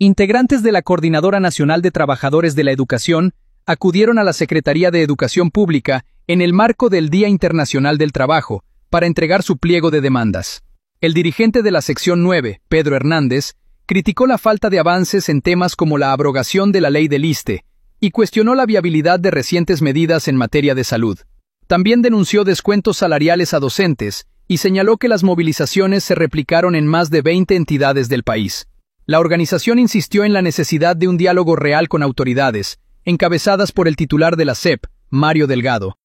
Integrantes de la Coordinadora Nacional de Trabajadores de la Educación acudieron a la Secretaría de Educación Pública en el marco del Día Internacional del Trabajo para entregar su pliego de demandas. El dirigente de la sección 9, Pedro Hernández, criticó la falta de avances en temas como la abrogación de la ley del ISSSTE y cuestionó la viabilidad de recientes medidas en materia de salud. También denunció descuentos salariales a docentes y señaló que las movilizaciones se replicaron en más de 20 entidades del país. La organización insistió en la necesidad de un diálogo real con autoridades, encabezadas por el titular de la SEP, Mario Delgado,